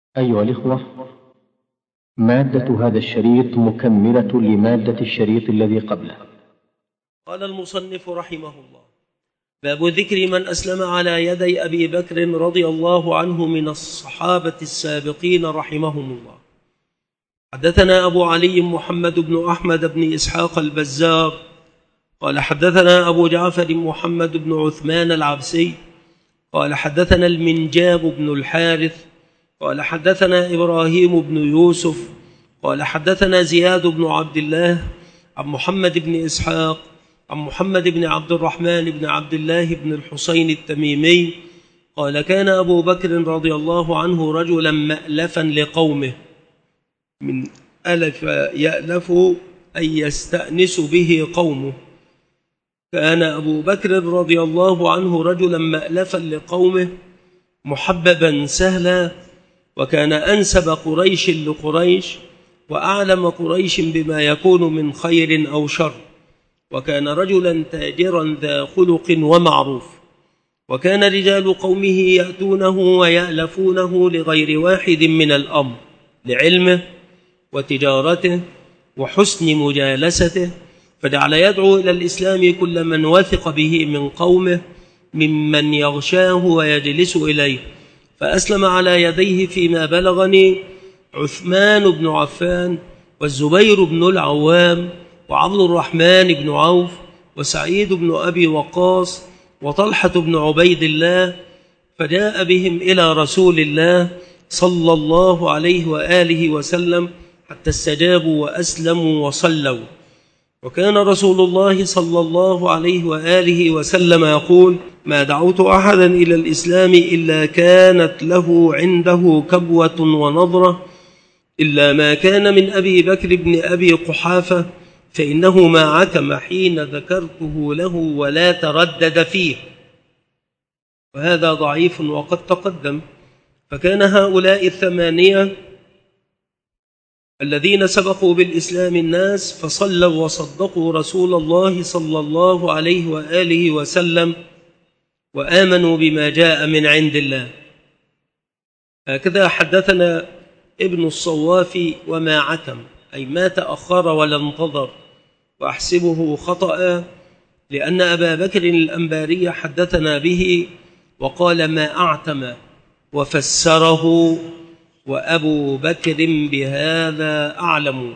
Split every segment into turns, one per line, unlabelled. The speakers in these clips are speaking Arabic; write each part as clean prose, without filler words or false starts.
أيها الإخوة، مادة هذا الشريط مكملة لمادة الشريط الذي قبله.
قال المصنف رحمه الله: باب ذكر من أسلم على يدي أبي بكر رضي الله عنه من الصحابة السابقين رحمهم الله. حدثنا أبو علي محمد بن أحمد بن إسحاق البزار قال حدثنا أبو جعفر محمد بن عثمان العبسي قال حدثنا المنجاب بن الحارث قال حدثنا إبراهيم بن يوسف قال حدثنا زياد بن عبد الله عن محمد بن إسحاق عن محمد بن عبد الرحمن بن عبد الله بن الحسين التميمي قال كان أبو بكر رضي الله عنه رجلا مألفا لقومه، من ألف يألف أي يستأنس به قومه. كان أبو بكر رضي الله عنه رجلا مألفا لقومه محببا سهلا، وكان أنسب قريش لقريش وأعلم قريش بما يكون من خير أو شر، وكان رجلا تاجرا ذا خلق ومعروف، وكان رجال قومه يأتونه ويألفونه لغير واحد من الأمر، لعلمه وتجارته وحسن مجالسته، فجعل يدعو إلى الإسلام كل من وثق به من قومه ممن يغشاه ويجلس إليه. فأسلم على يديه فيما بلغني عثمان بن عفان والزبير بن العوام وعبد الرحمن بن عوف وسعيد بن أبي وقاص وطلحة بن عبيد الله، فجاء بهم إلى رسول الله صلى الله عليه وآله وسلم حتى استجابوا وأسلموا وصلوا. وكان رسول الله صلى الله عليه وآله وسلم يقول: ما دعوت أحدا إلى الإسلام إلا كانت له عنده كبوة ونظرة، إلا ما كان من أبي بكر بن أبي قحافة، فإنه ما عكم حين ذكرته له ولا تردد فيه. وهذا ضعيف وقد تقدم. فكان هؤلاء الثمانية الذين سبقوا بالإسلام الناس فصلوا وصدقوا رسول الله صلى الله عليه وآله وسلم وآمنوا بما جاء من عند الله. هكذا حدثنا ابن الصوافي: وما عتم أي ما تأخر ولا انتظر، وأحسبه خطأ لأن أبا بكر الأنباري حدثنا به وقال ما أعتم وفسره، وأبو بكر بهذا أعلم.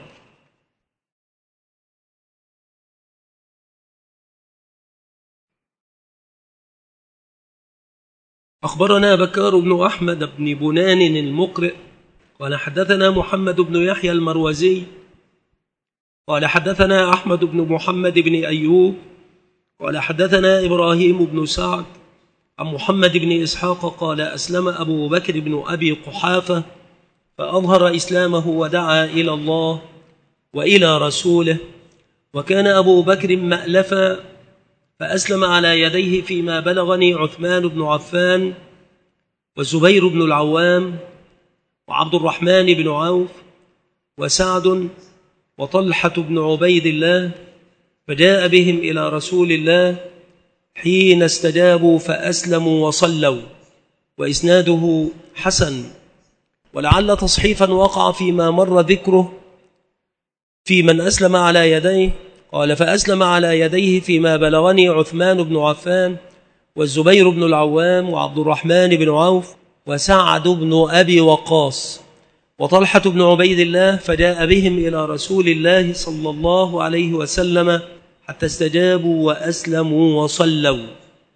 أخبرنا بكار بن أحمد بن بنان المقرئ قال حدثنا محمد بن يحيى المروزي قال حدثنا أحمد بن محمد بن أيوب قال حدثنا إبراهيم بن سعد عن محمد بن إسحاق قال أسلم أبو بكر بن أبي قحافة فأظهر إسلامه ودعا إلى الله وإلى رسوله. وكان أبو بكر مألفا فأسلم على يديه فيما بلغني عثمان بن عفان والزبير بن العوام وعبد الرحمن بن عوف وسعد وطلحة بن عبيد الله، فجاء بهم إلى رسول الله حين استجابوا فأسلموا وصلوا. وإسناده حسن، ولعل تصحيفا وقع فيما مر ذكره في من أسلم على يديه. قال فأسلم على يديه فيما بلغني عثمان بن عفان والزبير بن العوام وعبد الرحمن بن عوف وسعد بن أبي وقاص وطلحة بن عبيد الله، فجاء بهم إلى رسول الله صلى الله عليه وسلم حتى استجابوا وأسلموا وصلوا.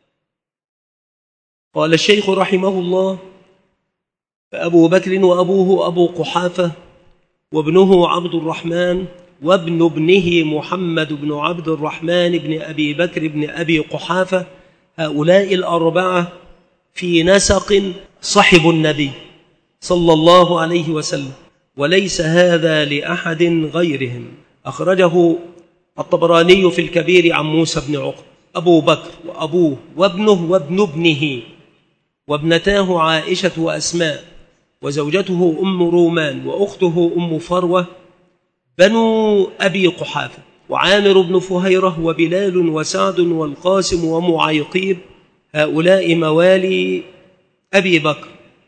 قال الشيخ رحمه الله: فأبو بكر وأبوه أبو قحافة وابنه عبد الرحمن وابن ابنه محمد بن عبد الرحمن بن أبي بكر بن أبي قحافة، هؤلاء الأربعة في نسق صحب النبي صلى الله عليه وسلم، وليس هذا لأحد غيرهم. أخرجه الطبراني في الكبير عن موسى بن عقبة. أبو بكر وأبوه وابنه وابن ابنه وابنتاه عائشة وأسماء وزوجته أم رومان وأخته أم فروة بنو أبي قحافة، وعامر بن فهيرة وبلال وسعد والقاسم ومعيقيب، هؤلاء موالي أبي بكر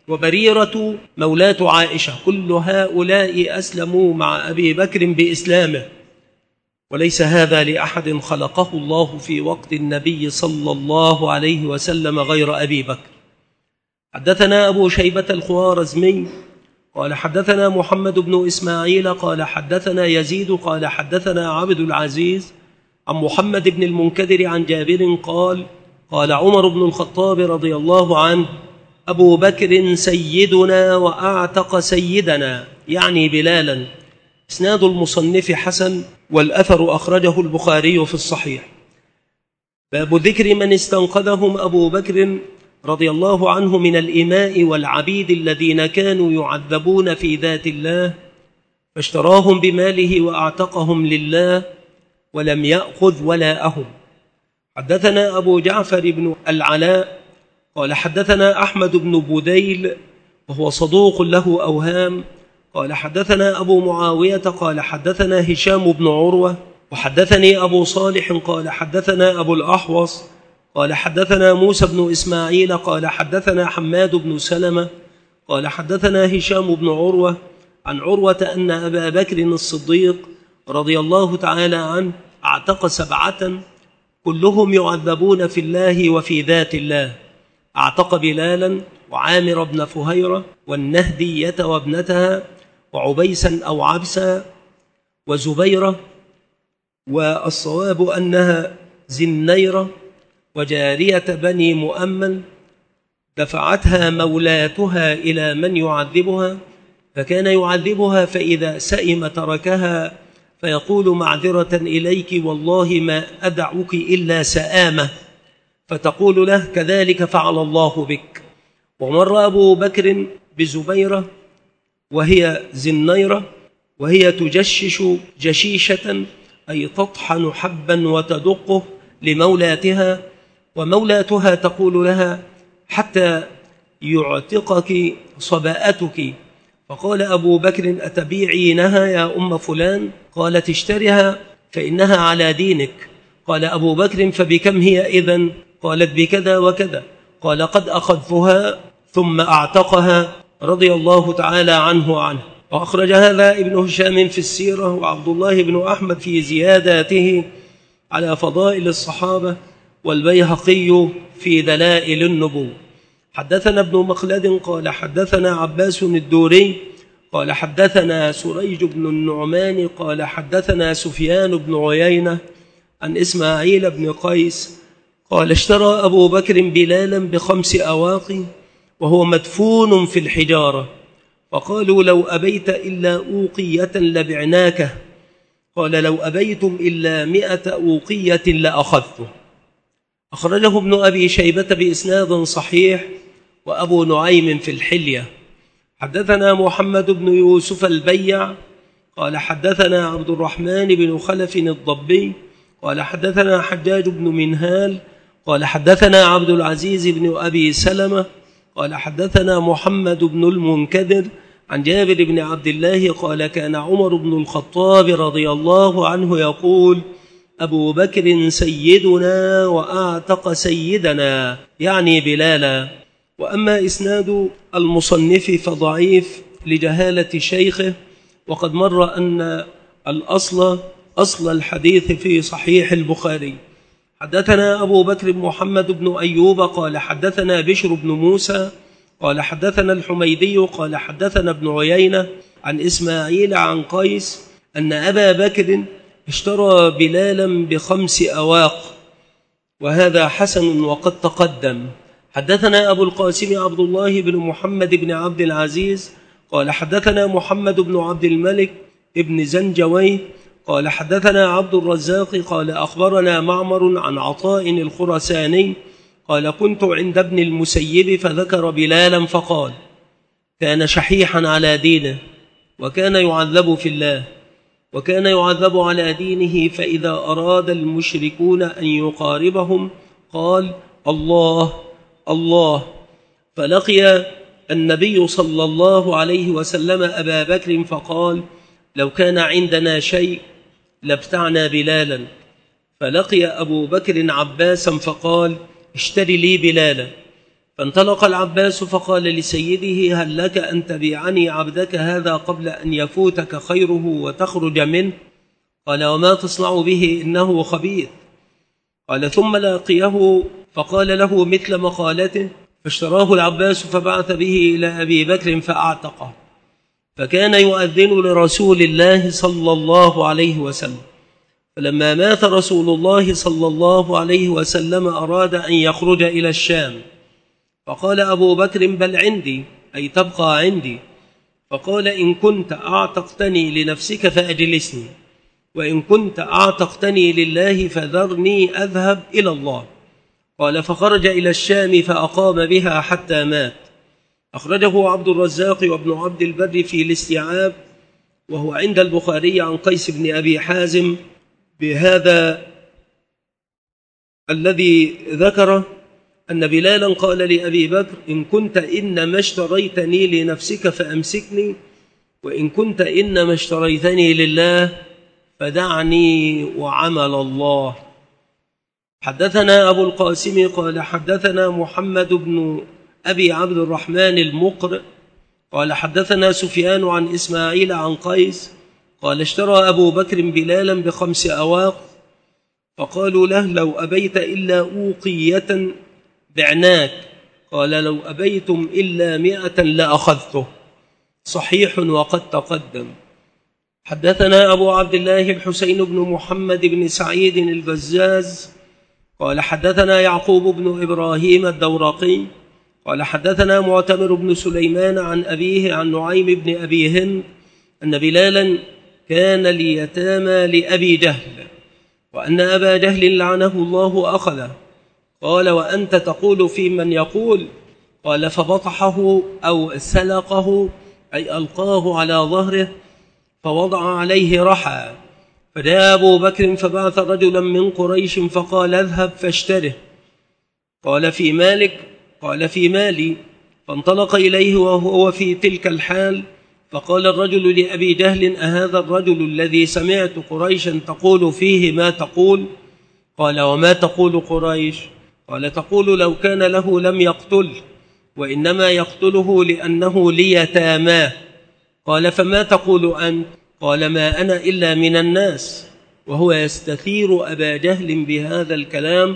وبريرة مولاة عائشة، كل هؤلاء أسلموا مع أبي بكر بإسلامه، وليس هذا لأحد خلقه الله في وقت النبي صلى الله عليه وسلم غير أبي بكر. حدثنا أبو شيبة الخوارزمي قال حدثنا محمد بن إسماعيل قال حدثنا يزيد قال حدثنا عبد العزيز عن محمد بن المنكدر عن جابر قال قال عمر بن الخطاب رضي الله عنه: أبو بكر سيدنا وأعتق سيدنا، يعني بلالا. إسناد المصنف حسن، والأثر أخرجه البخاري في الصحيح. باب ذكر من استنقذهم أبو بكر رضي الله عنه من الإماء والعبيد الذين كانوا يعذبون في ذات الله، فاشتراهم بماله وأعتقهم لله ولم يأخذ ولاءهم. حدثنا أبو جعفر بن العلاء قال حدثنا أحمد بن بديل وهو صدوق له أوهام قال حدثنا أبو معاوية قال حدثنا هشام بن عروة وحدثني أبو صالح قال حدثنا أبو الأحوص قال حدثنا موسى بن إسماعيل قال حدثنا حماد بن سلمة قال حدثنا هشام بن عروة عن عروة أن أبا بكر الصديق رضي الله تعالى عنه اعتق 7 كلهم يعذبون في الله وفي ذات الله. اعتق بلالا وعامر بن فهيرة والنهدية وابنتها وعبيسا أو عبسا وزبيرة، والصواب أنها زنيرة، وجارية بني مؤمل دفعتها مولاتها إلى من يعذبها، فكان يعذبها فإذا سئم تركها فيقول: معذرة إليك والله ما أدعك إلا سآمة، فتقول له: كذلك فعل الله بك. ومر أبو بكر بزبيرة وهي زنيرة وهي تجشش جشيشة، أي تطحن حبا وتدقه لمولاتها، ومولاتها تقول لها: حتى يعتقك صباءتك. فقال أبو بكر: أتبيعينها يا أم فلان؟ قالت: اشترها فإنها على دينك. قال أبو بكر: فبكم هي إذن؟ قالت: بكذا وكذا. قال: قد أخذتها، ثم أعتقها رضي الله تعالى عنه وعنه. وأخرج هذا ابن هشام في السيرة، وعبد الله بن أحمد في زياداته على فضائل الصحابة، والبيهقي في دلائل النبوة. حدثنا ابن مخلد قال حدثنا عباس الدوري قال حدثنا سريج بن النعمان قال حدثنا سفيان بن عيينة عن إسماعيل بن قيس قال: اشترى أبو بكر بلالا ب5 أواق وهو مدفون في الحجارة، فقالوا: لو أبيت إلا أوقية لبعناكه. قال: لو أبيتم إلا 100 أوقية لأخذته. أخرجه ابن أبي شيبة بإسناد صحيح، وأبو نعيم في الحلية. حدثنا محمد بن يوسف البيع قال حدثنا عبد الرحمن بن خلف الضبي قال حدثنا حجاج بن منهال قال حدثنا عبد العزيز بن أبي سلمة قال حدثنا محمد بن المنكدر عن جابر بن عبد الله قال: كان عمر بن الخطاب رضي الله عنه يقول: أبو بكر سيدنا وأعتق سيدنا، يعني بلالا. وأما إسناد المصنف فضعيف لجهالة شيخه، وقد مر أن أصل الحديث في صحيح البخاري. حدثنا أبو بكر محمد بن أيوب قال حدثنا بشر بن موسى قال حدثنا الحميدي قال حدثنا ابن عيينة عن إسماعيل عن قيس أن أبا بكر اشترى بلالا ب5 أواق، وهذا حسن وقد تقدم. حدثنا أبو القاسم عبد الله بن محمد بن عبد العزيز قال حدثنا محمد بن عبد الملك ابن زنجوي قال حدثنا عبد الرزاق قال أخبرنا معمر عن عطاء الخرساني قال: كنت عند ابن المسيب فذكر بلالا فقال: كان شحيحا على دينه، وكان يعذب في الله، وكان يعذب على دينه، فإذا أراد المشركون أن يقاربهم قال: الله الله. فلقي النبي صلى الله عليه وسلم أبا بكر فقال: لو كان عندنا شيء لابتعنا بلالا. فلقي أبو بكر عباسا فقال: اشتري لي بلالا. فانطلق العباس فقال لسيده: هل لك أن تبيعني عبدك هذا قبل أن يفوتك خيره وتخرج منه؟ قال: وما تصنع به؟ إنه خبيث. قال: ثم لاقيه فقال له مثل مقالته، فاشتراه العباس فبعث به إلى أبي بكر فأعتقه، فكان يؤذن لرسول الله صلى الله عليه وسلم. فلما مات رسول الله صلى الله عليه وسلم أراد أن يخرج إلى الشام، فقال أبو بكر: بل عندي، أي تبقى عندي. فقال: إن كنت أعتقتني لنفسك فأجلسني، وإن كنت أعتقتني لله فذرني أذهب إلى الله. قال: فخرج إلى الشام فأقام بها حتى مات. أخرجه عبد الرزاق وابن عبد البر في الاستيعاب، وهو عند البخاري عن قيس بن أبي حازم بهذا الذي ذكره، أن بلالا قال لأبي بكر: إن كنت إنما اشتريتني لنفسك فأمسكني، وإن كنت إنما اشتريتني لله فدعني وعمل الله. حدثنا أبو القاسم قال حدثنا محمد بن أبي عبد الرحمن المقر قال حدثنا سفيان عن إسماعيل عن قيس قال: اشترى أبو بكر بلالا ب5 أواق، فقالوا له: لو أبيت إلا أوقية بعناك. قال: لو أبيتم إلا 100 لأخذته. صحيح وقد تقدم. حدثنا أبو عبد الله الحسين بن محمد بن سعيد البزاز قال حدثنا يعقوب بن إبراهيم الدورقي قال حدثنا معتمر بن سليمان عن أبيه عن نعيم بن أبي هند أن بلالا كان ليتامى لأبي جهل، وأن أبا جهل لعنه الله أخذه. قال: وأنت تقول في من يقول؟ قال: فبطحه أو سلقه، أي ألقاه على ظهره، فوضع عليه رحى. فجاء أبو بكر فبعث رجلا من قريش فقال: اذهب فاشتره. قال: في مالك؟ قال: في مالي. فانطلق إليه وهو في تلك الحال، فقال الرجل لأبي جهل: أهذا الرجل الذي سمعت قريشا تقول فيه ما تقول؟ قال: وما تقول قريش؟ قال: تقول لو كان له لم يقتل، وإنما يقتله لأنه ليتاماه. قال: فما تقول أنت؟ قال: ما أنا إلا من الناس. وهو يستثير أبا جهل بهذا الكلام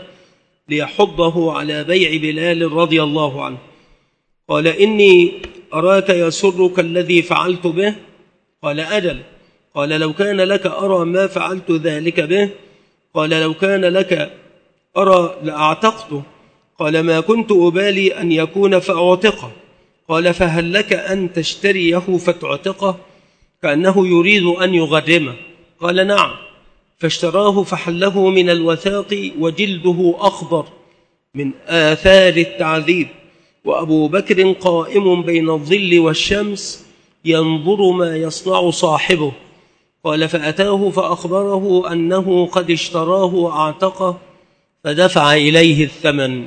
ليحضه على بيع بلال رضي الله عنه. قال: إني أراك يسرك الذي فعلت به. قال: أجل. قال: لو كان لك أرى ما فعلت ذلك به. قال: لو كان لك أرى لأعتقته. قال: ما كنت أبالي أن يكون فأعتقه. قال: فهل لك أن تشتريه فتعتقه؟ كأنه يريد أن يغرمه. قال: نعم. فاشتراه فحله من الوثاق وجلده أخضر من آثار التعذيب، وأبو بكر قائم بين الظل والشمس ينظر ما يصنع صاحبه. قال: فأتاه فأخبره أنه قد اشتراه وأعتقه، فدفع إليه الثمن.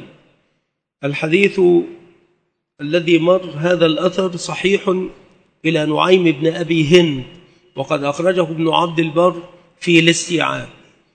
الحديث الذي مر هذا الأثر صحيح إلى نعيم بن أبي هند، وقد أخرجه ابن عبد البر في الاستيعاب.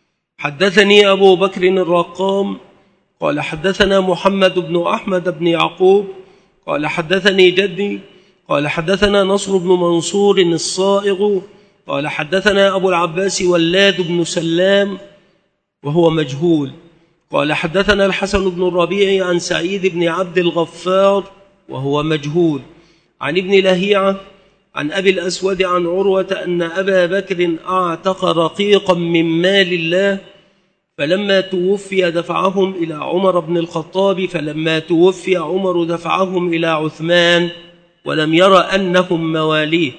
حدثني أبو بكر الرقام قال حدثنا محمد بن أحمد بن يعقوب قال حدثني جدي قال حدثنا نصر بن منصور الصائغ قال حدثنا أبو العباس ولاد بن سلام وهو مجهول قال حدثنا الحسن بن الربيع عن سعيد بن عبد الغفار وهو مجهول عن ابن لهيعة عن أبي الأسود عن عروة أن أبا بكر أعتق رقيقا من مال الله، فلما توفي دفعهم إلى عمر بن الخطاب، فلما توفي عمر دفعهم إلى عثمان، ولم ير أنهم مواليه.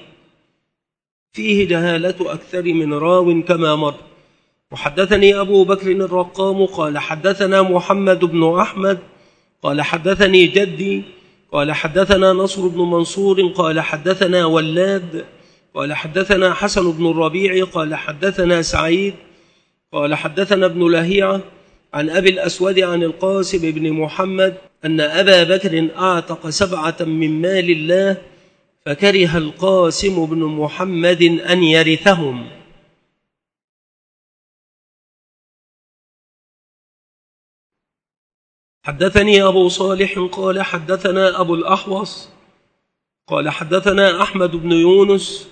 فيه جهالة أكثر من راو كما مر. وحدثني أبو بكر الرقام قال حدثنا محمد بن أحمد قال حدثني جدي قال حدثنا نصر بن منصور قال حدثنا ولاد قال حدثنا حسن بن الربيع قال حدثنا سعيد قال حدثنا ابن لهيعة عن أبي الأسود عن القاسم بن محمد أن أبا بكر أعتق 7 من مال الله، فكره القاسم بن محمد أن يرثهم. حدثني أبو صالح قال حدثنا أبو الأحوص قال حدثنا أحمد بن يونس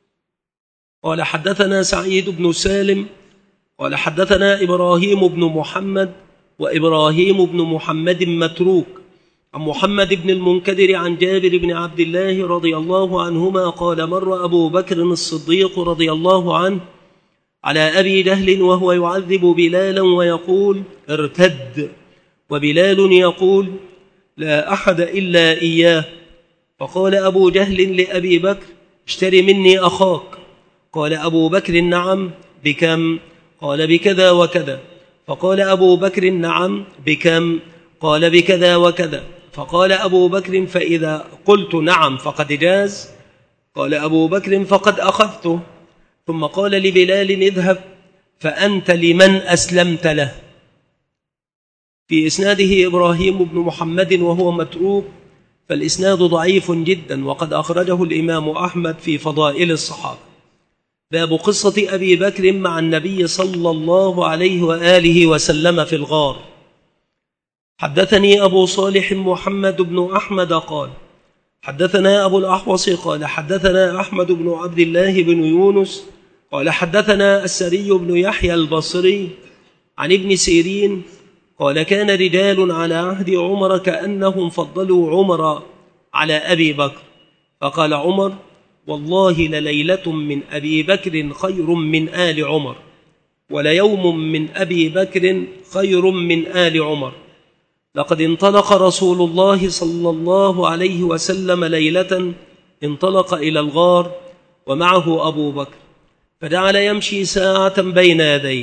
قال حدثنا سعيد بن سالم قال حدثنا إبراهيم بن محمد وإبراهيم بن محمد متروك عن محمد بن المنكدر عن جابر بن عبد الله رضي الله عنهما قال مر أبو بكر الصديق رضي الله عنه على أبي جهل وهو يعذب بلالا ويقول ارتد، وبلال يقول لا أحد إلا إياه. فقال أبو جهل لأبي بكر اشتري مني أخاك. قال أبو بكر نعم، بكم؟ قال بكذا وكذا. فقال أبو بكر نعم، بكم؟ قال بكذا وكذا. فقال أبو بكر فإذا قلت نعم فقد جاز. قال أبو بكر فقد أخذته. ثم قال لبلال اذهب فأنت لمن أسلمت له. في إسناده إبراهيم بن محمد وهو متروك، فالإسناد ضعيف جدا، وقد أخرجه الإمام أحمد في فضائل الصحابة. باب قصة أبي بكر مع النبي صلى الله عليه وآله وسلم في الغار. حدثني أبو صالح محمد بن أحمد قال حدثنا أبو الأحوص قال حدثنا أحمد بن عبد الله بن يونس قال حدثنا السري بن يحيى البصري عن ابن سيرين قال كان رجال على عهد عمر كأنهم فضلوا عمر على أبي بكر، فقال عمر والله لليلة من أبي بكر خير من آل عمر، وليوم من أبي بكر خير من آل عمر. لقد انطلق رسول الله صلى الله عليه وسلم ليلة، انطلق إلى الغار ومعه أبو بكر، فجعل يمشي ساعة بين يديه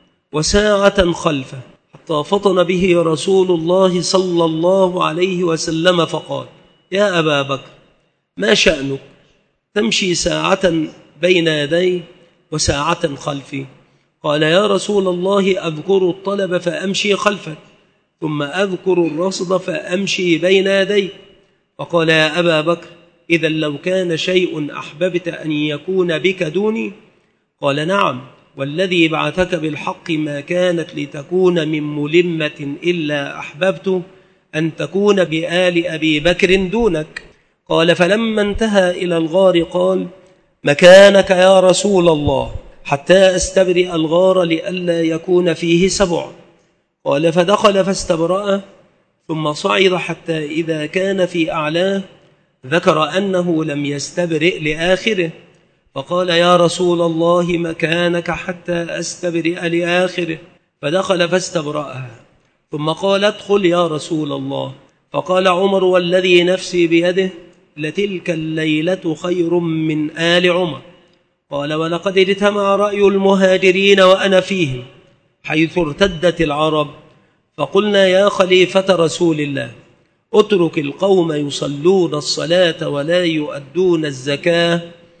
وساعة خلفه، حتى فطن به رسول الله صلى الله عليه وسلم فقال يا أبا بكر ما شأنك تمشي ساعة بين يدي وساعة خلفي؟ قال يا رسول الله أذكر الطلب فأمشي خلفك، ثم أذكر الرصد فأمشي بين يدي. فقال يا أبا بكر إذا لو كان شيء أحببت أن يكون بك دوني؟ قال نعم، والذي بعثك بالحق ما كانت لتكون من ملمة إلا أحببت أن تكون بآل أبي بكر دونك. قال فلما انتهى إلى الغار قال مكانك يا رسول الله حتى أستبرئ الغار لئلا يكون فيه سبع. قال فدخل فاستبرأه، ثم صعد حتى إذا كان في أعلاه ذكر أنه لم يستبرئ لآخره، فقال يا رسول الله مكانك حتى أستبرئ لآخره، فدخل فاستبرأها، ثم قال ادخل يا رسول الله. فقال عمر والذي نفسي بيده لتلك الليلة خير من آل عمر. قال ولقد اجتمع رأي المهاجرين وأنا فيهم حيث ارتدت العرب، فقلنا يا خليفة رسول الله اترك القوم يصلون الصلاة ولا يؤدون الزكاة،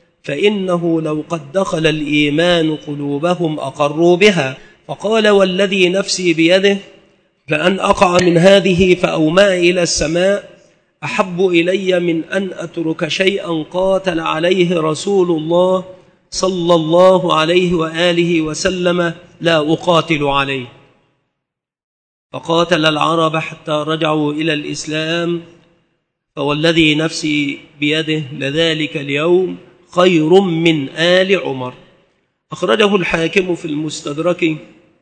فإنه لو قد دخل الإيمان قلوبهم أقروا بها. فقال والذي نفسي بيده لأن أقع من هذه فأومأ إلى السماء أحب إلي من أن أترك شيئا قاتل عليه رسول الله صلى الله عليه وآله وسلم لا أقاتل عليه. فقاتل العرب حتى رجعوا إلى الإسلام، فوالذي نفسي بيده لذلك اليوم خير من آل عمر. أخرجه الحاكم في المستدرك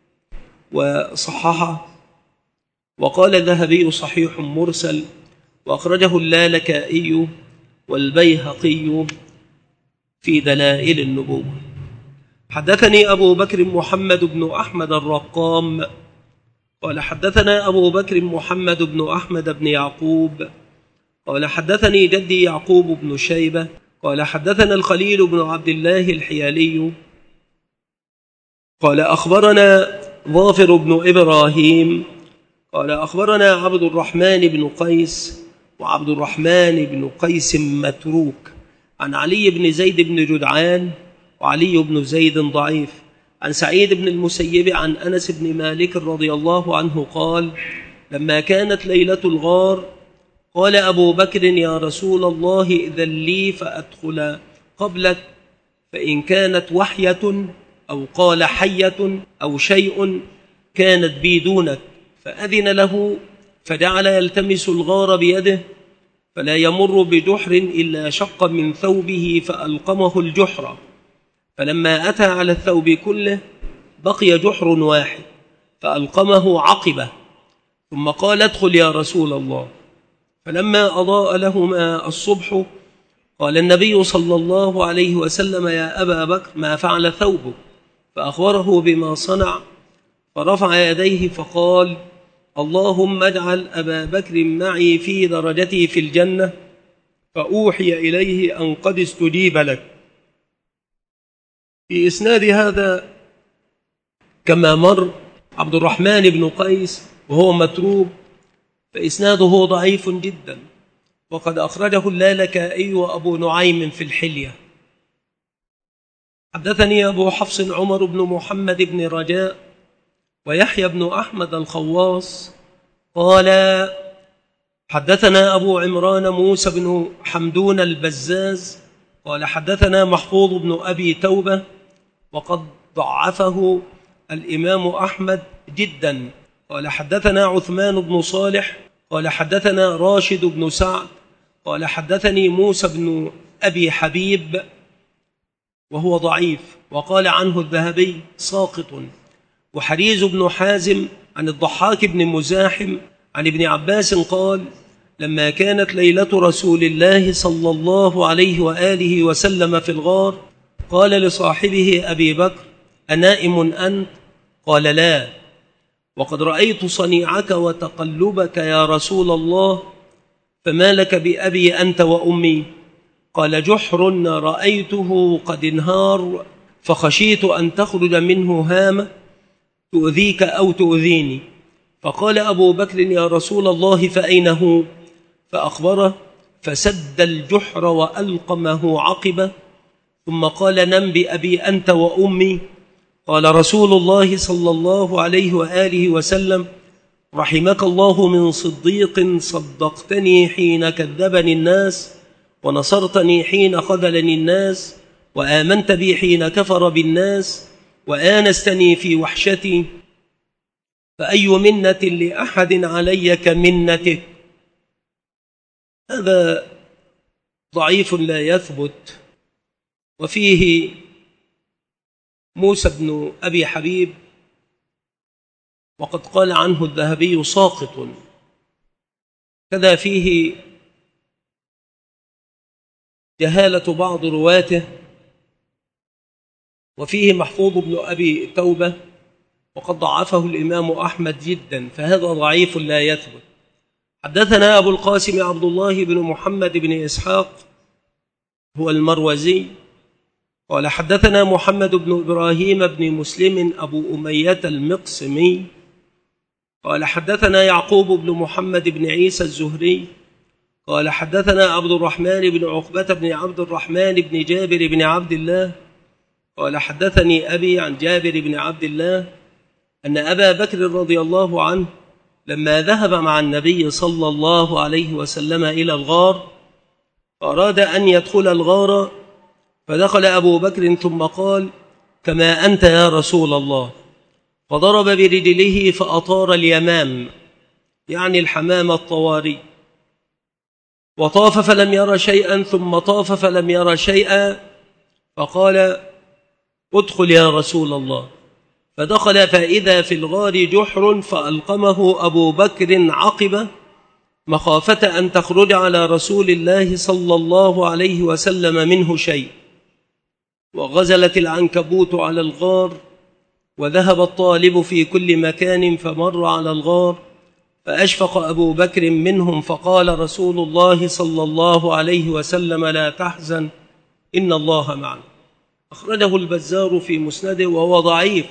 وصححه، وقال الذهبي صحيح مرسل، وأخرجه اللالكائي والبيهقي في دلائل النبوة. حدثني أبو بكر محمد بن أحمد الرقام قال حدثنا أبو بكر محمد بن أحمد بن يعقوب قال حدثني جدي يعقوب بن شيبة قال حدثنا الخليل بن عبد الله الحيالي قال أخبرنا ظافر بن إبراهيم قال أخبرنا عبد الرحمن بن قيس وعبد الرحمن بن قيس متروك عن علي بن زيد بن جدعان، وعلي بن زيد ضعيف، عن سعيد بن المسيب عن أنس بن مالك رضي الله عنه قال لما كانت ليلة الغار قال أبو بكر يا رسول الله إذن لي فأدخل قبلك، فإن كانت وحية أو قال حية أو شيء كانت بي دونك، فأذن له فجعل يلتمس الغار بيده فلا يمر بجحر إلا شق من ثوبه فألقمه الجحر، فلما أتى على الثوب كله بقي جحر واحد فألقمه عقبة، ثم قال ادخل يا رسول الله. فلما أضاء لهما الصبح قال النبي صلى الله عليه وسلم يا أبا بكر ما فعل ثوبك؟ فأخبره بما صنع، فرفع يديه فقال اللهم اجعل أبا بكر معي في درجتي في الجنة، فأوحي إليه أن قد استجيب لك. في إسناد هذا كما مر عبد الرحمن بن قيس وهو متروك، فإسناده ضعيف جدا، وقد أخرجه اللالكائي وأبو نعيم في الحلية. حدثني أبو حفص عمر بن محمد بن رجاء ويحيى بن أحمد الخواص قال حدثنا أبو عمران موسى بن حمدون البزاز قال حدثنا محفوظ بن أبي توبة وقد ضعفه الإمام أحمد جدا. قال حدثنا عثمان بن صالح قال حدثنا راشد بن سعد قال حدثني موسى بن أبي حبيب وهو ضعيف، وقال عنه الذهبي ساقط. وحريز بن حازم عن الضحاك بن مزاحم عن ابن عباس قال لما كانت ليلة رسول الله صلى الله عليه وآله وسلم في الغار قال لصاحبه أبي بكر أنائم أنت؟ قال لا، وقد رأيت صنيعك وتقلبك يا رسول الله، فما لك بأبي أنت وأمي؟ قال جحر رأيته قد انهار فخشيت أن تخرج منه هامة تؤذيك أو تؤذيني. فقال أبو بكر يا رسول الله فأين هو؟ فأخبره فسد الجحر وألقمه عقبة، ثم قال نم بأبي أنت وأمي. قال رسول الله صلى الله عليه وآله وسلم رحمك الله من صديق صدقتني حين كذبني الناس، ونصرتني حين خذلني الناس، وآمنت بي حين كفر بالناس، وآنستني في وحشتي، فأي منة لأحد علي كمنتك. هذا ضعيف لا يثبت، وفيه موسى بن أبي حبيب وقد قال عنه الذهبي ساقط، كذا فيه جهالة بعض رواته، وفيه محفوظ بن أبي توبة وقد ضعفه الإمام أحمد جدا، فهذا ضعيف لا يثبت. حدثنا أبو القاسم عبد الله بن محمد بن إسحاق هو المروزي قال حدثنا محمد بن إبراهيم بن مسلم أبو أمية المقسمي قال حدثنا يعقوب بن محمد بن عيسى الزهري قال حدثنا عبد الرحمن بن عقبة بن عبد الرحمن بن جابر بن عبد الله قال حدثني أبي عن جابر بن عبد الله أن أبا بكر رضي الله عنه لما ذهب مع النبي صلى الله عليه وسلم إلى الغار فأراد أن يدخل الغار، فدخل أبو بكر ثم قال كما أنت يا رسول الله، فضرب برجله فأطار اليمام يعني الحمام الطواري، وطاف فلم ير شيئا، ثم طاف فلم ير شيئا، فقال ادخل يا رسول الله. فدخل فإذا في الغار جحر فألقمه أبو بكر عقبة مخافة أن تخرج على رسول الله صلى الله عليه وسلم منه شيء. وغزلت العنكبوت على الغار، وذهب الطالب في كل مكان فمر على الغار، فأشفق أبو بكر منهم، فقال رسول الله صلى الله عليه وسلم لا تحزن إن الله معنا. أخرجه البزار في مسنده وهو ضعيف،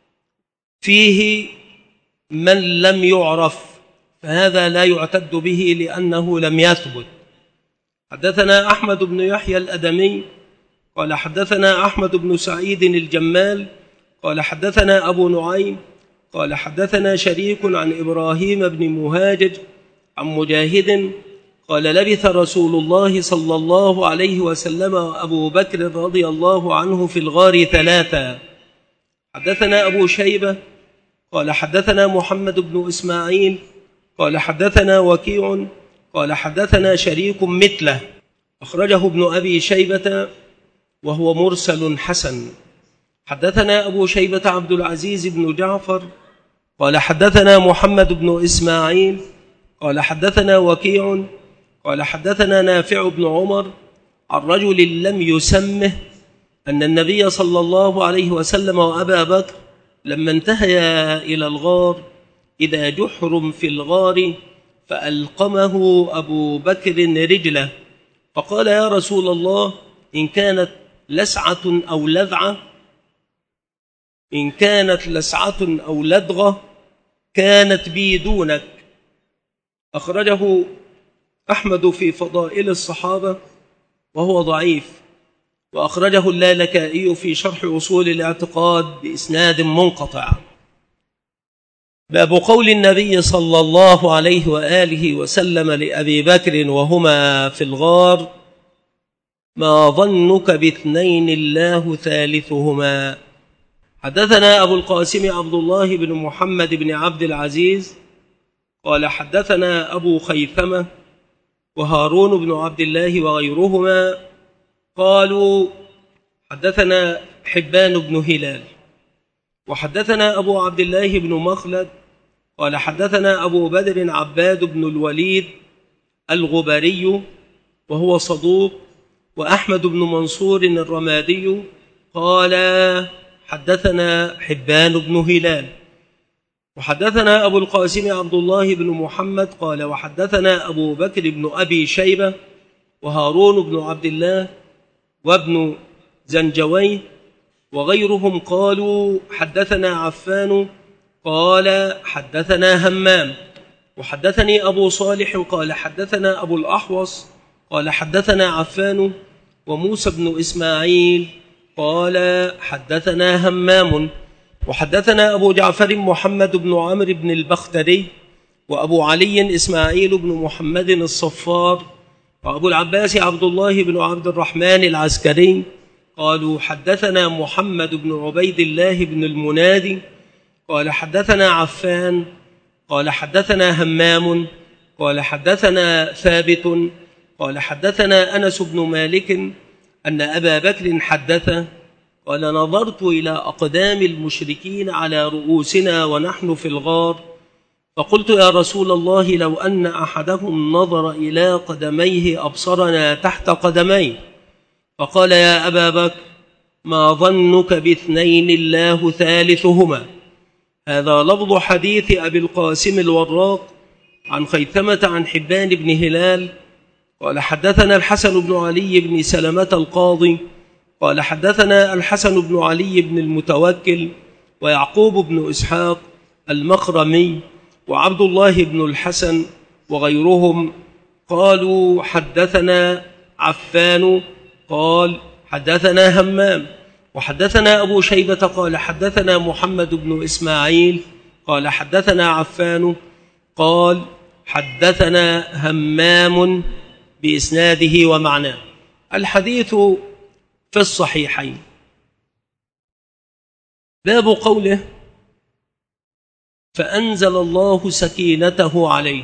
فيه من لم يعرف، فهذا لا يعتد به لأنه لم يثبت. حدثنا أحمد بن يحيى الأدمي قال حدثنا أحمد بن سعيد الجمال قال حدثنا أبو نعيم قال حدثنا شريك عن إبراهيم بن مهاجج عن مجاهد قال لبث رسول الله صلى الله عليه وسلم وأبو بكر رضي الله عنه في الغار 3. حدثنا أبو شيبة قال حدثنا محمد بن إسماعيل قال حدثنا وكيع قال حدثنا شريك مثله، أخرجه ابن أبي شيبة وهو مرسل حسن. حدثنا أبو شيبة عبد العزيز بن جعفر قال حدثنا محمد بن إسماعيل قال حدثنا وكيع قال حدثنا نافع بن عمر عن رجل لم يسمه أن النبي صلى الله عليه وسلم وأبا بكر لما انتهيا إلى الغار إذا جحر في الغار فألقمه أبو بكر رجله فقال يا رسول الله إن كانت لسعة أو لدغة كانت بي دونك. أخرجه أحمد في فضائل الصحابة وهو ضعيف، وأخرجه اللالكائي في شرح أصول الاعتقاد بإسناد منقطع. باب قول النبي صلى الله عليه وآله وسلم لأبي بكر وهما في الغار: ما ظنك باثنين الله ثالثهما. حدثنا أبو القاسم عبد الله بن محمد بن عبد العزيز قال حدثنا أبو خيثمة وهارون بن عبد الله وغيرهما قالوا حدثنا حبان بن هلال وحدثنا أبو عبد الله بن مخلد قال حدثنا أبو بدر عباد بن الوليد الغبري وهو صدوق، وأحمد بن منصور الرمادي قال حدثنا حبان بن هلال. وحدثنا أبو القاسم عبد الله بن محمد قال وحدثنا أبو بكر بن أبي شيبة وهارون بن عبد الله وابن زنجويه وغيرهم قالوا حدثنا عفان قال حدثنا همام. وحدثني أبو صالح قال حدثنا أبو الأحوص قال حدثنا عفان وموسى بن إسماعيل قال حدثنا همام. وحدثنا أبو جعفر محمد بن عمرو بن البختري وأبو علي إسماعيل بن محمد الصفار وأبو العباس عبد الله بن عبد الرحمن العسكري قالوا حدثنا محمد بن عبيد الله بن المنادي قال حدثنا عفان قال حدثنا همام قال حدثنا ثابت قال حدثنا أنس بن مالك أن أبا بكر حدثه قال نظرت إلى أقدام المشركين على رؤوسنا ونحن في الغار فقلت يا رسول الله لو أن أحدهم نظر إلى قدميه أبصرنا تحت قدميه. فقال يا أبا بكر ما ظنك باثنين الله ثالثهما. هذا لفظ حديث أبي القاسم الوراق عن خيثمة عن حبان بن هلال قال حدثنا الحسن بن علي بن سلمة القاضي قال حدثنا الحسن بن علي بن المتوكل ويعقوب بن إسحاق المخرمي وعبد الله بن الحسن وغيرهم قالوا حدثنا عفان قال حدثنا همام. وحدثنا أبو شيبة قال حدثنا محمد بن إسماعيل قال حدثنا عفان قال حدثنا همام بإسناده ومعناه. الحديث في الصحيحين. باب قوله فأنزل الله سكينته عليه.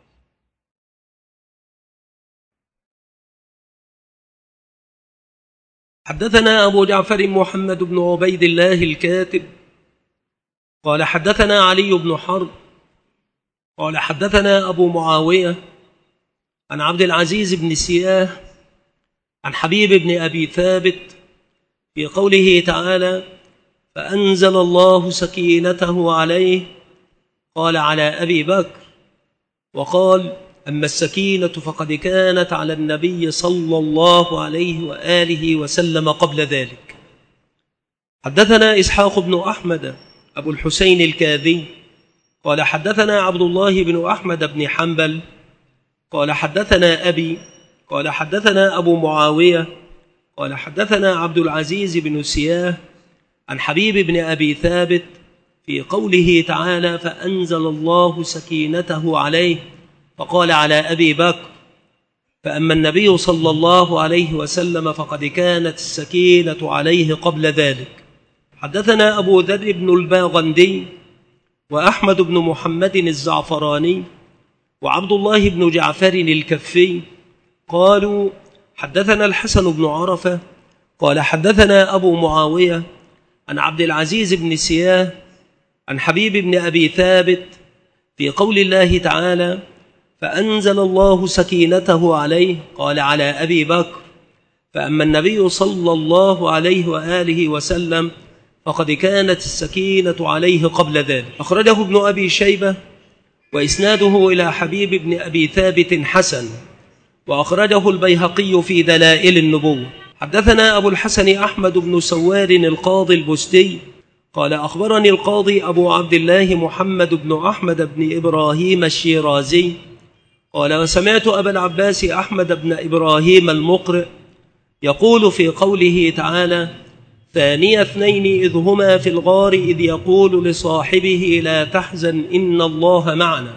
حدثنا أبو جعفر محمد بن عبيد الله الكاتب قال حدثنا علي بن حرب قال حدثنا أبو معاوية عن عبد العزيز بن سياه عن حبيب بن أبي ثابت في قوله تعالى فأنزل الله سكينته عليه قال على أبي بكر، وقال أما السكينة فقد كانت على النبي صلى الله عليه وآله وسلم قبل ذلك. حدثنا إسحاق بن أحمد أبو الحسين الكاذي قال حدثنا عبد الله بن أحمد بن حنبل قال حدثنا أبي قال حدثنا أبو معاوية قال حدثنا عبد العزيز بن سياه عن حبيب بن أبي ثابت في قوله تعالى فأنزل الله سكينته عليه فقال على أبي بكر، فأما النبي صلى الله عليه وسلم فقد كانت السكينة عليه قبل ذلك. حدثنا أبو ذر بن الباغندي وأحمد بن محمد الزعفراني وعبد الله بن جعفر الكفي قالوا حدثنا الحسن بن عرفة قال حدثنا أبو معاوية عن عبد العزيز بن سياه عن حبيب بن أبي ثابت في قول الله تعالى فأنزل الله سكينته عليه قال على أبي بكر. فأما النبي صلى الله عليه وآله وسلم فقد كانت السكينة عليه قبل ذلك. أخرجه ابن أبي شيبة وإسناده إلى حبيب بن أبي ثابت حسن، وأخرجه البيهقي في دلائل النبوة. حدثنا أبو الحسن أحمد بن سوار القاضي البستي قال أخبرني القاضي أبو عبد الله محمد بن أحمد بن إبراهيم الشيرازي قال وسمعت أبا العباس أحمد بن إبراهيم المقرئ يقول في قوله تعالى ثاني اثنين إذ هما في الغار إذ يقول لصاحبه لا تحزن إن الله معنا.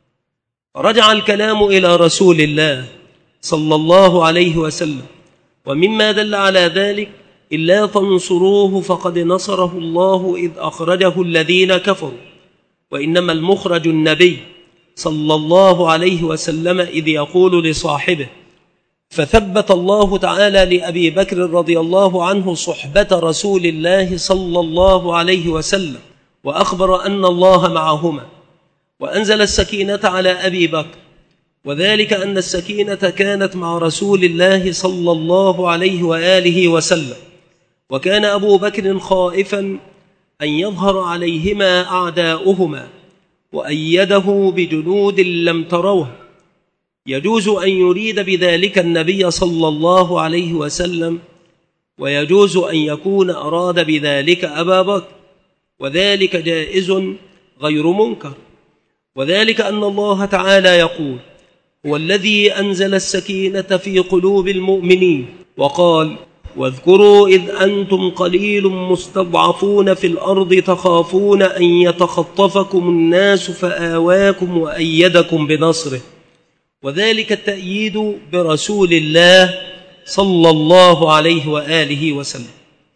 رجع الكلام إلى رسول الله صلى الله عليه وسلم، ومما دل على ذلك إلا تنصروه فقد نصره الله إذ أخرجه الذين كفروا، وإنما المخرج النبي صلى الله عليه وسلم إذ يقول لصاحبه. فثبت الله تعالى لأبي بكر رضي الله عنه صحبة رسول الله صلى الله عليه وسلم، وأخبر أن الله معهما، وأنزل السكينة على أبي بكر، وذلك أن السكينة كانت مع رسول الله صلى الله عليه وآله وسلم، وكان أبو بكر خائفا أن يظهر عليهما أعداؤهما، وأيده بجنود لم تروها. يجوز أن يريد بذلك النبي صلى الله عليه وسلم، ويجوز أن يكون أراد بذلك أبا بكر، وذلك جائز غير منكر. وذلك أن الله تعالى يقول هو الذي أنزل السكينة في قلوب المؤمنين وقال واذكروا إذ أنتم قليل مستضعفون في الأرض تخافون أن يتخطفكم الناس فآواكم وأيدكم بنصره، وذلك التأييد برسول الله صلى الله عليه وآله وسلم.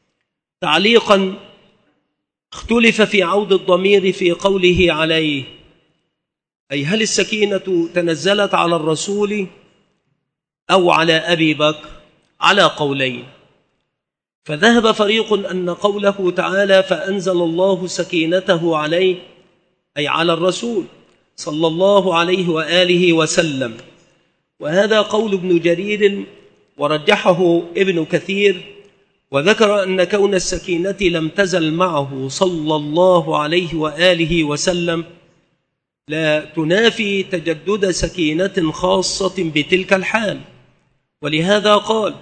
تعليقا اختلف في عود الضمير في قوله عليه، أي هل السكينة تنزلت على الرسول أو على أبي بكر؟ على قولين. فذهب فريق أن قوله تعالى فأنزل الله سكينته عليه أي على الرسول صلى الله عليه وآله وسلم، وهذا قول ابن جرير ورجحه ابن كثير، وذكر أن كون السكينة لم تزل معه صلى الله عليه وآله وسلم لا تنافي تجدد سكينة خاصة بتلك الحال، ولهذا قال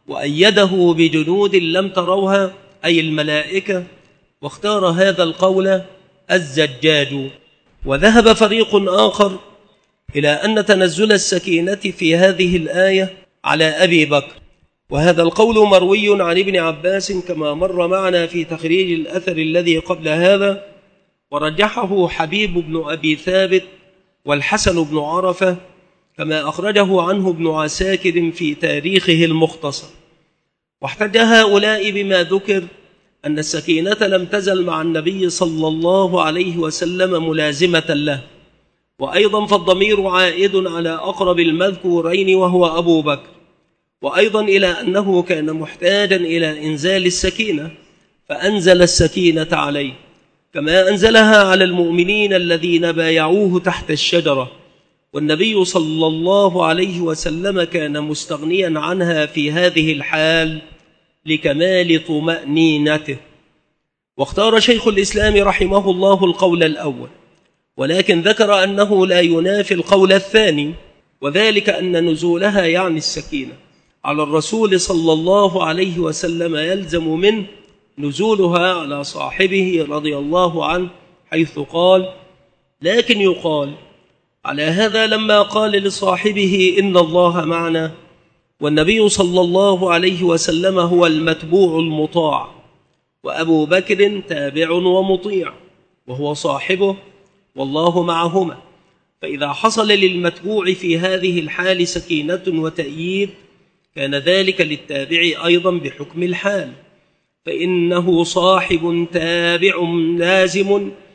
وأيده بجنود لم تروها أي الملائكة، واختار هذا القول الزجاج. وذهب فريق آخر إلى أن تنزل السكينة في هذه الآية على أبي بكر، وهذا القول مروي عن ابن عباس كما مر معنا في تخريج الأثر الذي قبل هذا، ورجحه حبيب بن أبي ثابت والحسن بن عرفة كما أخرجه عنه ابن عساكر في تاريخه المختصر. واحتج هؤلاء بما ذكر أن السكينة لم تزل مع النبي صلى الله عليه وسلم ملازمة له، وأيضا فالضمير عائد على أقرب المذكورين وهو أبو بكر، وأيضا إلى أنه كان محتاجا إلى إنزال السكينة فأنزل السكينة عليه، كما أنزلها على المؤمنين الذين بايعوه تحت الشجرة، والنبي صلى الله عليه وسلم كان مستغنيا عنها في هذه الحال لكمال طمأنينته. واختار شيخ الإسلام رحمه الله القول الأول، ولكن ذكر أنه لا ينافي القول الثاني، وذلك أن نزولها يعني السكينة على الرسول صلى الله عليه وسلم يلزم منه نزولها على صاحبه رضي الله عنه، حيث قال لكن يقال على هذا لما قال لصاحبه إن الله معنا، والنبي صلى الله عليه وسلم هو المتبوع المطاع، وأبو بكر تابع ومطيع وهو صاحبه والله معهما، فإذا حصل للمتبوع في هذه الحال سكينة وتأييد كان ذلك للتابع أيضا بحكم الحال، فإنه صاحب تابع لازم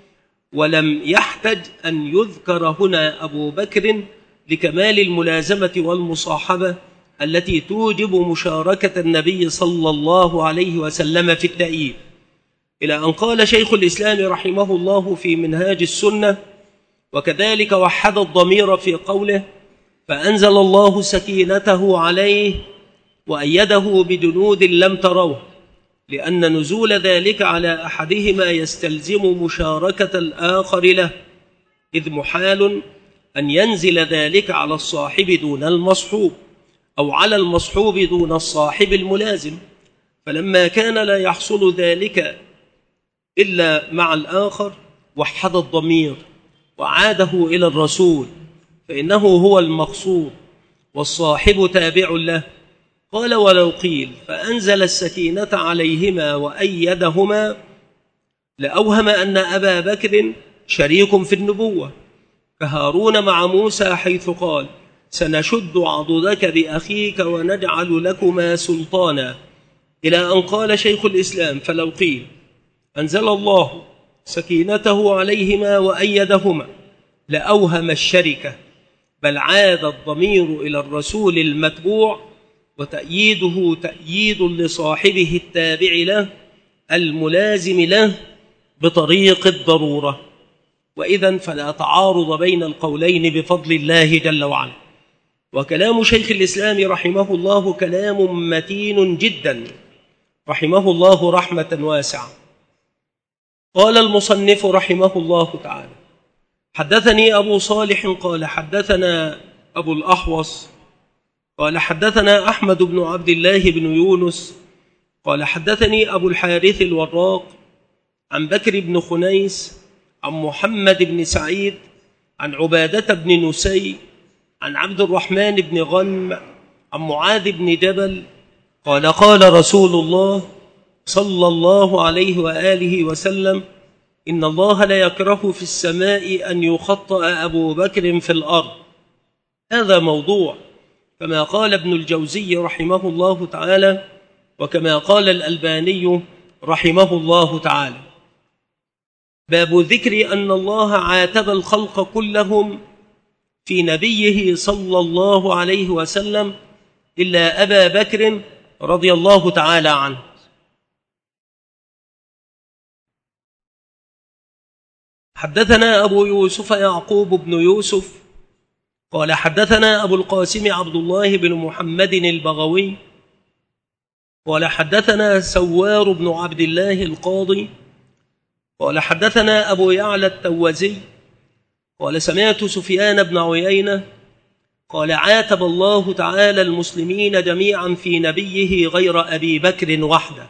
ولم يحتج أن يذكر هنا أبو بكر لكمال الملازمة والمصاحبة التي توجب مشاركة النبي صلى الله عليه وسلم في التأييد، إلى أن قال شيخ الإسلام رحمه الله في منهاج السنة: وكذلك وحد الضمير في قوله: فأنزل الله سكينته عليه وأيده بجنود لم تروه، لأن نزول ذلك على أحدهما يستلزم مشاركة الآخر له، إذ محال أن ينزل ذلك على الصاحب دون المصحوب، أو على المصحوب دون الصاحب الملازم. فلما كان لا يحصل ذلك إلا مع الآخر وحد الضمير وعاده إلى الرسول، فإنه هو المقصود والصاحب تابع له. قال: ولو قيل فأنزل السكينة عليهما وأيدهما لأوهم أن أبا بكر شريك في النبوة، كهارون مع موسى حيث قال: سنشد عضدك بأخيك ونجعل لكما سلطانا، إلى أن قال شيخ الإسلام: فلو قيل أنزل الله سكينته عليهما وأيدهما لأوهم الشركة، بل عاد الضمير إلى الرسول المتبوع، وتأييده تأييد لصاحبه التابع له الملازم له بطريق الضرورة. وإذن فلا تعارض بين القولين بفضل الله جل وعلا. وكلام شيخ الإسلام رحمه الله كلام متين جدا رحمه الله رحمة واسعة. قال المصنف رحمه الله تعالى: حدثني أبو صالح قال حدثنا أبو الأحوص قال حدثنا أحمد بن عبد الله بن يونس قال حدثني أبو الحارث الوراق عن بكر بن خنيس عن محمد بن سعيد عن عبادة بن نسي عن عبد الرحمن بن غنم عن معاذ بن جبل قال: قال رسول الله صلى الله عليه وآله وسلم: إن الله لا يكره في السماء أن يخطأ أبو بكر في الأرض. هذا موضوع، كما قال ابن الجوزي رحمه الله تعالى، وكما قال الألباني رحمه الله تعالى. باب ذكر أن الله عاتب الخلق كلهم في نبيه صلى الله عليه وسلم إلا أبا بكر رضي الله تعالى عنه. حدثنا أبو يوسف يعقوب بن يوسف قال حدثنا أبو القاسم عبد الله بن محمد البغوي قال حدثنا سوار بن عبد الله القاضي قال حدثنا أبو يعلى التوزي قال سمعت سفيان بن عيينة قال: عاتب الله تعالى المسلمين جميعا في نبيه غير أبي بكر وحده،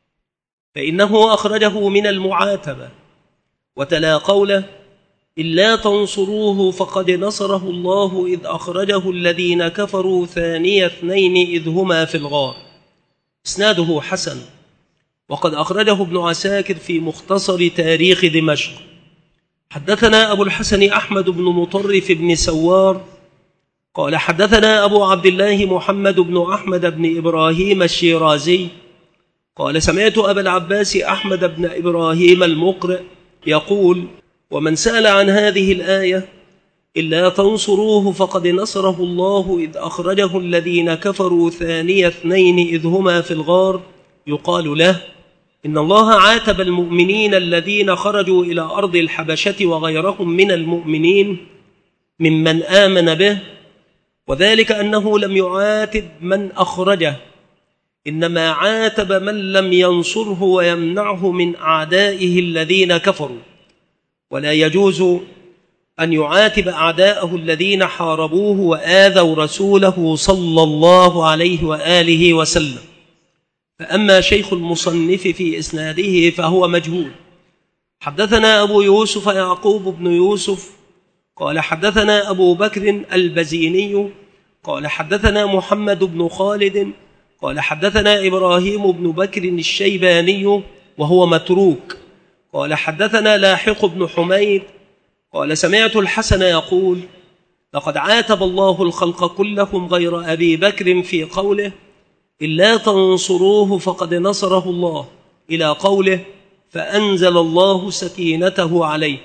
فإنه أخرجه من المعاتبة. وتلا قوله: إلا تنصروه فقد نصره الله إذ أخرجه الذين كفروا ثاني اثنين إذ هما في الغار. إسناده حسن، وقد أخرجه ابن عساكر في مختصر تاريخ دمشق. حدثنا أبو الحسن أحمد بن مطرف بن سوار قال حدثنا أبو عبد الله محمد بن أحمد بن إبراهيم الشيرازي قال سمعت أبا العباس أحمد بن إبراهيم المقرئ يقول: ومن سأل عن هذه الآية إلا تنصروه فقد نصره الله إذ أخرجه الذين كفروا ثاني اثنين إذ هما في الغار، يقال له: إن الله عاتب المؤمنين الذين خرجوا إلى أرض الحبشة وغيرهم من المؤمنين ممن آمن به، وذلك أنه لم يعاتب من أخرجه، إنما عاتب من لم ينصره ويمنعه من أعدائه الذين كفروا، ولا يجوز أن يعاتب أعداءه الذين حاربوه وآذوا رسوله صلى الله عليه وآله وسلم. فأما شيخ المصنف في إسناده فهو مجهول. حدثنا أبو يوسف يعقوب بن يوسف قال حدثنا أبو بكر البزيني قال حدثنا محمد بن خالد قال حدثنا إبراهيم بن بكر الشيباني وهو متروك قال حدثنا لاحق بن حميد قال سمعت الحسن يقول: لقد عاتب الله الخلق كلهم غير أبي بكر في قوله: إلا تنصروه فقد نصره الله، إلى قوله: فأنزل الله سكينته عليه،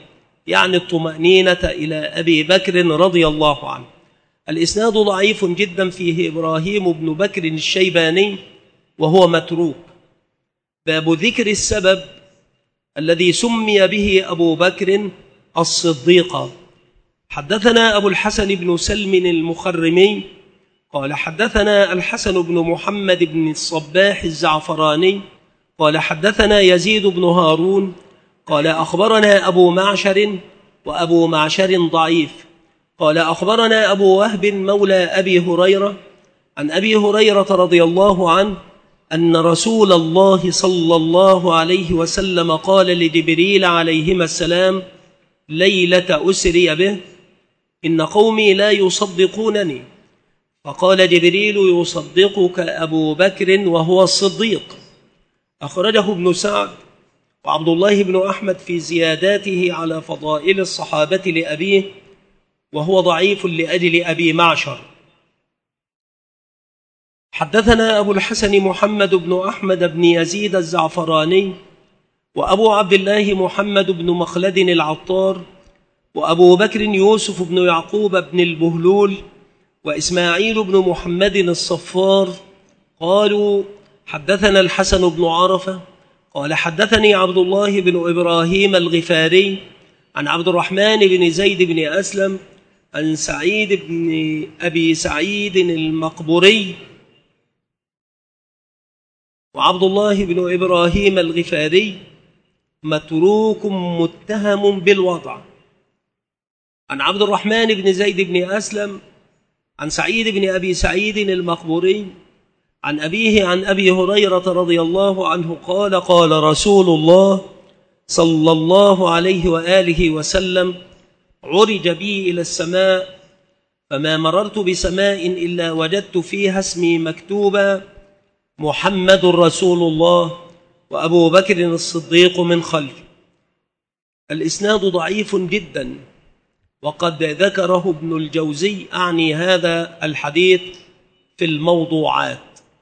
يعني الطمأنينة إلى أبي بكر رضي الله عنه. الإسناد ضعيف جدا، فيه إبراهيم بن بكر الشيباني وهو متروك. باب ذكر السبب الذي سمي به أبو بكر الصديق. حدثنا أبو الحسن بن سلم المخرمي قال حدثنا الحسن بن محمد بن الصباح الزعفراني قال حدثنا يزيد بن هارون قال أخبرنا أبو معشر، وأبو معشر ضعيف، قال أخبرنا أبو وهب مولى أبي هريرة عن أبي هريرة رضي الله عنه أن رسول الله صلى الله عليه وسلم قال لجبريل عليهما السلام ليلة أسري به: إن قومي لا يصدقونني. فقال جبريل: يصدقك أبو بكر وهو الصديق. أخرجه ابن سعد وعبد الله بن أحمد في زياداته على فضائل الصحابة لأبيه، وهو ضعيف لأجل أبي معشر. حدثنا أبو الحسن محمد بن أحمد بن يزيد الزعفراني، وأبو عبد الله محمد بن مخلد العطار، وأبو بكر يوسف بن يعقوب بن البهلول، وإسماعيل بن محمد الصفار قالوا حدثنا الحسن بن عرفة قال حدثني عبد الله بن إبراهيم الغفاري عن عبد الرحمن بن زيد بن أسلم عن سعيد بن أبي سعيد المقبوري. وعبد الله بن إبراهيم الغفاري متروك متهم بالوضع. عن عبد الرحمن بن زيد بن أسلم عن سعيد بن أبي سعيد المقبوري عن أبيه عن أبي هريرة رضي الله عنه قال قال رسول الله صلى الله عليه وآله وسلم: عرج بي إلى السماء فما مررت بسماء إلا وجدت فيها اسمي مكتوبا: محمد رسول الله وأبو بكر الصديق من خلفه. الإسناد ضعيف جدا، وقد ذكره ابن الجوزي أعني هذا الحديث في الموضوعات.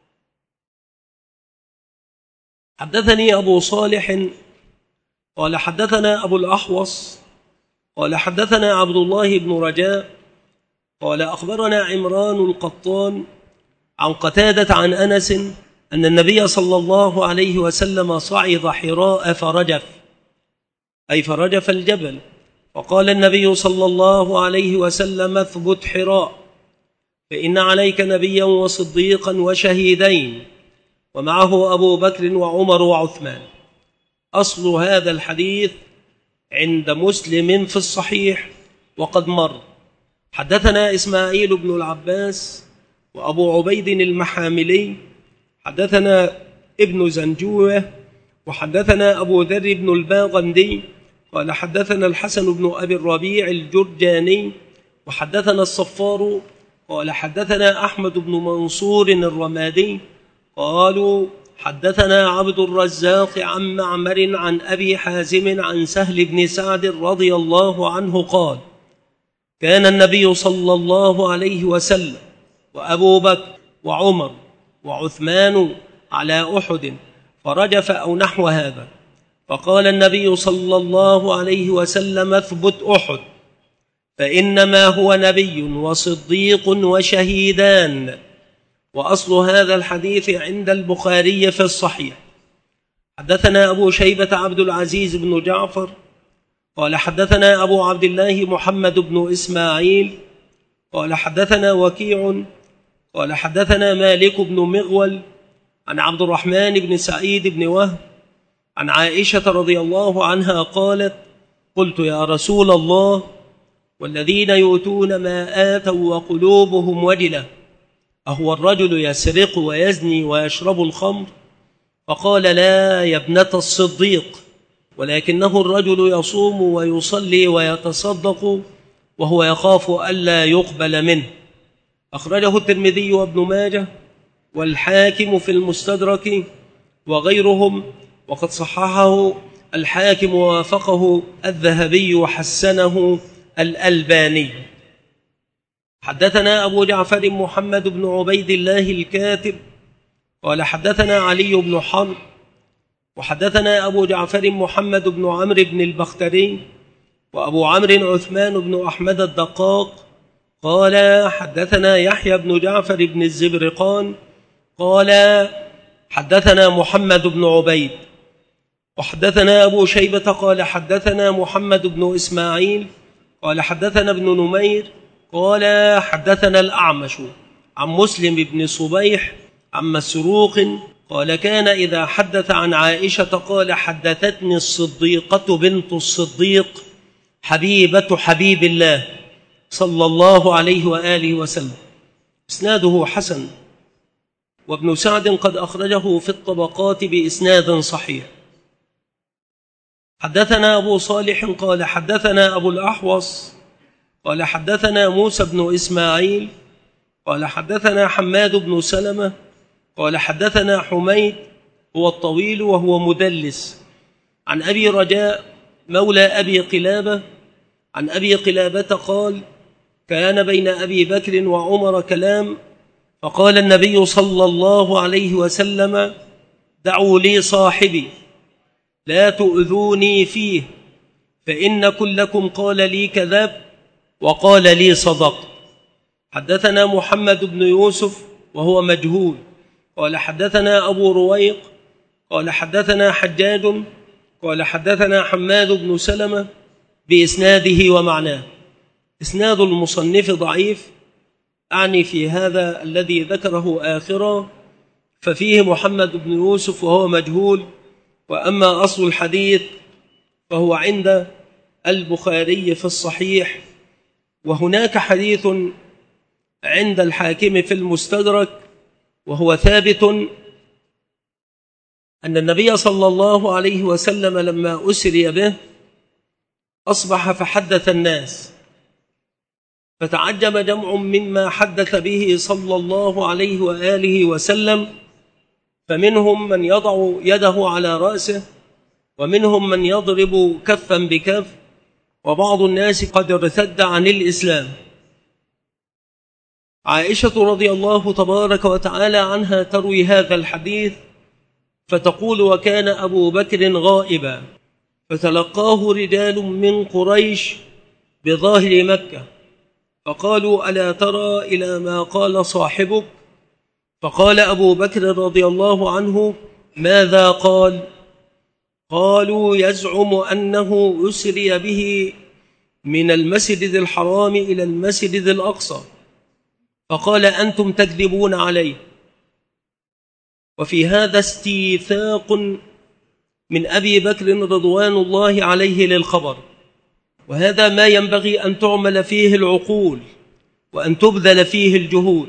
حدثني أبو صالح قال حدثنا أبو الأحوص قال حدثنا عبد الله بن رجاء قال أخبرنا عمران القطان عن قتادة عن أنس أن النبي صلى الله عليه وسلم صعد حراء فرجف، أي فرجف الجبل، فقال النبي صلى الله عليه وسلم: اثبت حراء، فإن عليك نبيا وصديقا وشهيدين، ومعه أبو بكر وعمر وعثمان. أصل هذا الحديث عند مسلم في الصحيح وقد مر. حدثنا إسماعيل بن العباس وأبو عبيد المحاملي، حدثنا ابن زنجوة، وحدثنا أبو ذر بن الباغندي قال حدثنا الحسن بن أبي الربيع الجرجاني، وحدثنا الصفار قال حدثنا أحمد بن منصور الرمادي قالوا حدثنا عبد الرزاق عن معمر عن أبي حازم عن سهل بن سعد رضي الله عنه قال: كان النبي صلى الله عليه وسلم وأبو بكر وعمر وعثمان على أحد فرجف أو نحو هذا، فقال النبي صلى الله عليه وسلم: اثبت أحد، فإنما هو نبي وصديق وشهيدان. وأصل هذا الحديث عند البخاري في الصحيح. حدثنا أبو شيبة عبد العزيز بن جعفر قال حدثنا أبو عبد الله محمد بن إسماعيل قال حدثنا وكيع قال حدثنا مالك بن مغول عن عبد الرحمن بن سعيد بن وهب عن عائشة رضي الله عنها قالت: قلت يا رسول الله، والذين يؤتون ما آتوا وقلوبهم وجلة، أهو الرجل يسرق ويزني ويشرب الخمر؟ فقال: لا يا ابنة الصديق، ولكنه الرجل يصوم ويصلي ويتصدق وهو يخاف ألا يقبل منه. أخرجه الترمذي وابن ماجه والحاكم في المستدرك وغيرهم، وقد صححه الحاكم ووافقه الذهبي وحسنه الألباني. حدثنا أبو جعفر محمد بن عبيد الله الكاتب قال حدثنا علي بن حرب وحدثنا أبو جعفر محمد بن عمرو بن البختري وأبو عمرو عثمان بن أحمد الدقاق قال حدثنا يحيى بن جعفر بن الزبرقان قال حدثنا محمد بن عبيد وحدثنا أبو شيبة قال حدثنا محمد بن إسماعيل قال حدثنا ابن نمير قال حدثنا الأعمش عن مسلم بن صبيح عن مسروق قال كان إذا حدث عن عائشة قال حدثتني الصديقة بنت الصديق حبيبة حبيب الله صلى الله عليه وآله وسلم. إسناده حسن، وابن سعد قد أخرجه في الطبقات بإسناد صحيح. حدثنا أبو صالح قال حدثنا أبو الأحوص قال حدثنا موسى بن إسماعيل قال حدثنا حماد بن سلمة قال حدثنا حميد هو الطويل وهو مدلس عن أبي رجاء مولى أبي قلابة عن أبي قلابة قال كان بين أبي بكر وعمر كلام فقال النبي صلى الله عليه وسلم دعوا لي صاحبي لا تؤذوني فيه فإن كلكم قال لي كذب وقال لي صدق. حدثنا محمد بن يوسف وهو مجهول قال حدثنا أبو رويق قال حدثنا حجاج قال حدثنا حماد بن سلمة بإسناده ومعناه. إسناد المصنف ضعيف، أعني في هذا الذي ذكره آخرا ففيه محمد بن يوسف وهو مجهول، وأما أصل الحديث فهو عند البخاري في الصحيح، وهناك حديث عند الحاكم في المستدرك وهو ثابت أن النبي صلى الله عليه وسلم لما أسري به أصبح فحدث الناس، فتعجب جمع مما حدث به صلى الله عليه وآله وسلم، فمنهم من يضع يده على رأسه ومنهم من يضرب كفا بكف، وبعض الناس قد ارتد عن الإسلام. عائشة رضي الله تبارك وتعالى عنها تروي هذا الحديث فتقول وكان أبو بكر غائبا فتلقاه رجال من قريش بظاهر مكة فقالوا ألا ترى إلى ما قال صاحبك؟ فقال أبو بكر رضي الله عنه ماذا قال؟ قالوا يزعم أنه أسري به من المسجد الحرام إلى المسجد الأقصى. فقال أنتم تكذبون عليه. وفي هذا استيثاق من أبي بكر رضوان الله عليه للخبر، وهذا ما ينبغي أن تعمل فيه العقول وأن تبذل فيه الجهود،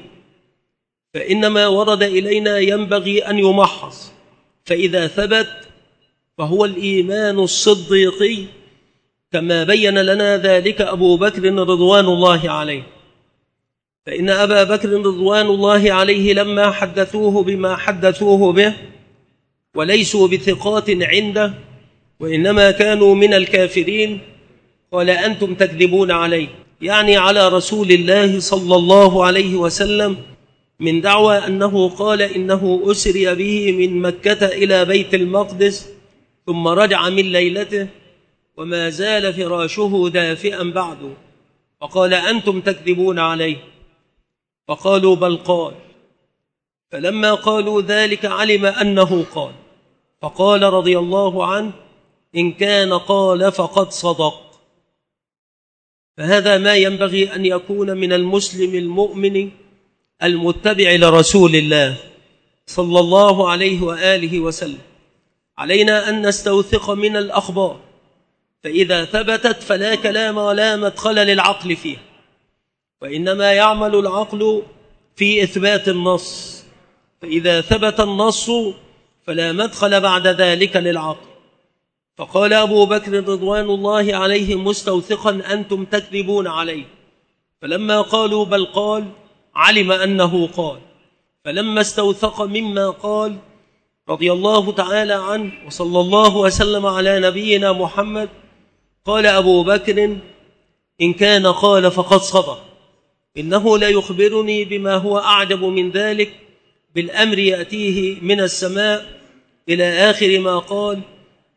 فإنما ورد إلينا ينبغي أن يمحص، فإذا ثبت فهو الإيمان الصديقي كما بين لنا ذلك أبو بكر رضوان الله عليه. فإن أبا بكر رضوان الله عليه لما حدثوه بما حدثوه به وليسوا بثقات عنده وإنما كانوا من الكافرين قال أنتم تكذبون عليه، يعني على رسول الله صلى الله عليه وسلم، من دعوى أنه قال إنه أسري به من مكة إلى بيت المقدس ثم رجع من ليلته وما زال فراشه دافئا بعده، فقال أنتم تكذبون عليه. فقالوا بل قال. فلما قالوا ذلك علم أنه قال، فقال رضي الله عنه إن كان قال فقد صدق. فهذا ما ينبغي أن يكون من المسلم المؤمن المتبع لرسول الله صلى الله عليه وآله وسلم. علينا أن نستوثق من الأخبار، فإذا ثبتت فلا كلام ولا مدخل للعقل فيها، وإنما يعمل العقل في إثبات النص، فإذا ثبت النص فلا مدخل بعد ذلك للعقل. فقال أبو بكر رضوان الله عليه مستوثقا أنتم تكذبون عليه. فلما قالوا بل قال علم أنه قال. فلما استوثق مما قال رضي الله تعالى عنه وصلى الله وسلم على نبينا محمد، قال أبو بكر إن كان قال فقد صدق، إنه لا يخبرني بما هو أعجب من ذلك بالأمر يأتيه من السماء إلى آخر ما قال،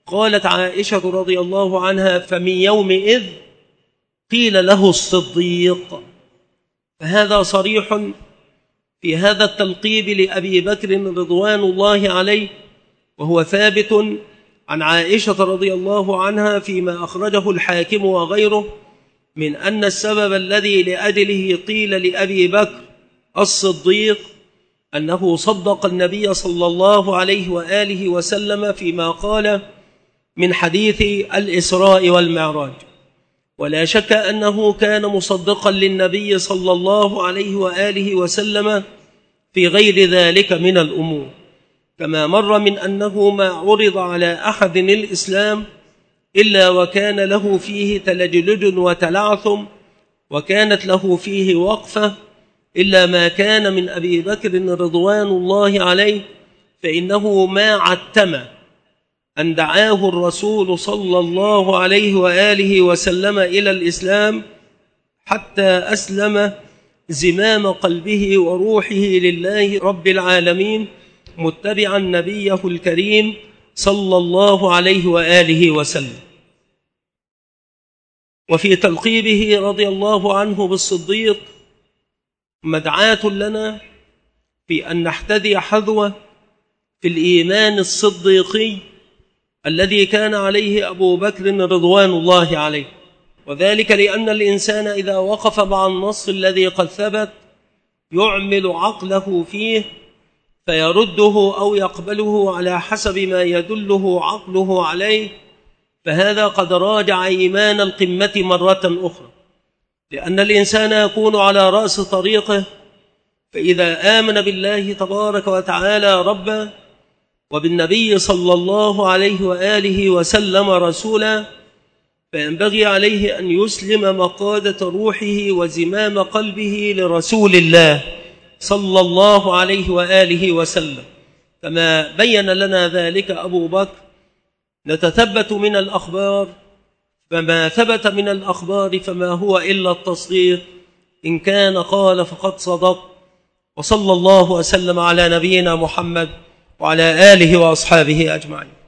قالت عائشة رضي الله عنها: فمن يومئذ قيل له الصديق. فهذا صريح في هذا التلقيب لأبي بكر رضوان الله عليه، وهو ثابت عن عائشة رضي الله عنها فيما أخرجه الحاكم وغيره من أن السبب الذي لأجله قيل لأبي بكر الصديق أنه صدق النبي صلى الله عليه وآله وسلم فيما قال من حديث الإسراء والمعراج. ولا شك أنه كان مصدقا للنبي صلى الله عليه وآله وسلم في غير ذلك من الأمور، كما مر من أنه ما عرض على أحد الإسلام إلا وكان له فيه تلجلج وتلعثم، وكانت له فيه وقفة، إلا ما كان من أبي بكر رضوان الله عليه، فإنه ما عتم أن دعاه الرسول صلى الله عليه وآله وسلم إلى الإسلام حتى أسلم زمام قلبه وروحه لله رب العالمين، متبعا نبيه الكريم صلى الله عليه وآله وسلم. وفي تلقيبه رضي الله عنه بالصديق مدعاة لنا في أن نحتذي حذوه في الإيمان الصديقي الذي كان عليه أبو بكر رضوان الله عليه، وذلك لأن الإنسان إذا وقف مع النص الذي قد ثبت يعمل عقله فيه فيرده أو يقبله على حسب ما يدله عقله عليه، فهذا قد راجع إيمان القمة مرة أخرى، لأن الإنسان يكون على رأس طريقه، فإذا آمن بالله تبارك وتعالى ربا وبالنبي صلى الله عليه وآله وسلم رسولا، فينبغي عليه أن يسلم مقادة روحه وزمام قلبه لرسول الله صلى الله عليه وآله وسلم، كما بين لنا ذلك أبو بكر. نتثبت من الأخبار، فما ثبت من الأخبار فما هو إلا التصديق، إن كان قال فقد صدق. وصلى الله وسلم على نبينا محمد وعلى آله وأصحابه أجمعين.